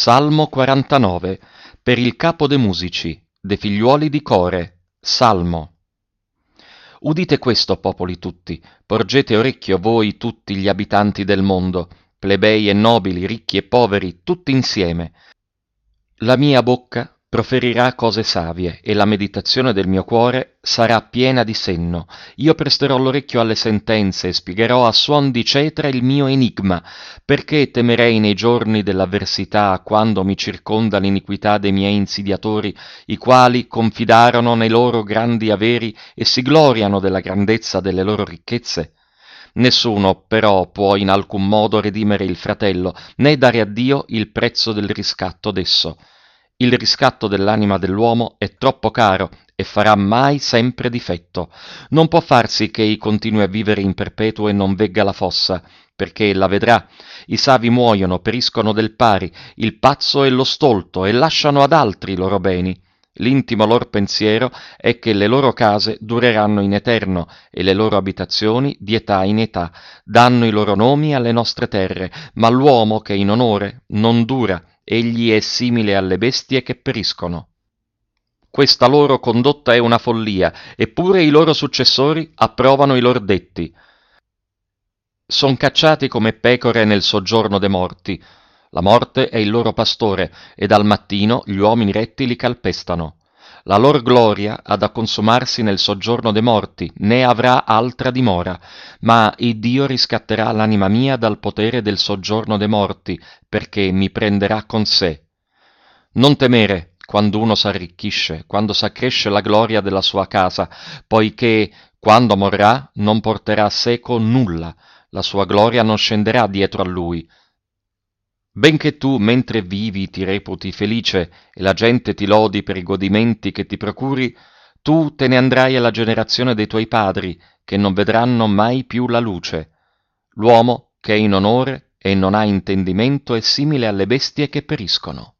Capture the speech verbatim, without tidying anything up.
Salmo quarantanove, per il capo de musici, de figliuoli di Core, Salmo. Udite questo, popoli tutti, porgete orecchio voi tutti gli abitanti del mondo, plebei e nobili, ricchi e poveri, tutti insieme. La mia bocca proferirà cose savie, e la meditazione del mio cuore sarà piena di senno. Io presterò l'orecchio alle sentenze e spiegherò a suon di cetra il mio enigma, perché temerei nei giorni dell'avversità, quando mi circonda l'iniquità dei miei insidiatori, i quali confidarono nei loro grandi averi e si gloriano della grandezza delle loro ricchezze? Nessuno però può in alcun modo redimere il fratello, né dare a Dio il prezzo del riscatto d'esso. Il riscatto dell'anima dell'uomo è troppo caro e farà mai sempre difetto. Non può farsi che egli continui a vivere in perpetuo e non vegga la fossa, perché la vedrà. I savi muoiono, periscono del pari, il pazzo e lo stolto, e lasciano ad altri i loro beni. L'intimo lor pensiero è che le loro case dureranno in eterno e le loro abitazioni di età in età. Danno i loro nomi alle nostre terre, ma l'uomo che in onore non dura, egli è simile alle bestie che periscono. Questa loro condotta è una follia, eppure i loro successori approvano i lor detti. Son cacciati come pecore nel soggiorno de morti. La morte è il loro pastore, e dal mattino gli uomini retti li calpestano. La lor gloria ha da consumarsi nel soggiorno de morti, né avrà altra dimora. Ma Iddio riscatterà l'anima mia dal potere del soggiorno de morti, perché mi prenderà con sé. Non temere quando uno s'arricchisce, quando s'accresce la gloria della sua casa, poiché quando morrà non porterà a seco nulla, la sua gloria non scenderà dietro a lui. Benché tu, mentre vivi, ti reputi felice e la gente ti lodi per i godimenti che ti procuri, tu te ne andrai alla generazione dei tuoi padri, che non vedranno mai più la luce. L'uomo che è in onore e non ha intendimento è simile alle bestie che periscono.